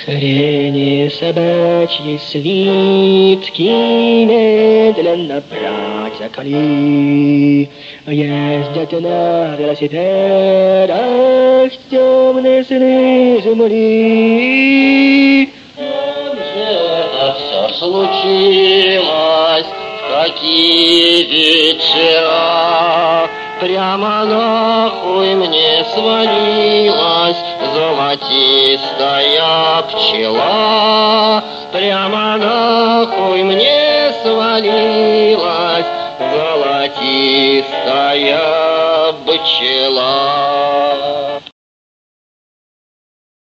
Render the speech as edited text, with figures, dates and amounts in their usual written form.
Рени собачьи свитки медленно протекли. Ездят на велосипедах темные сыны земли. Как же это все случилось, в какие вечера? Прямо нахуй мне свалилась золотистая пчела. Прямо нахуй мне свалилась золотистая пчела.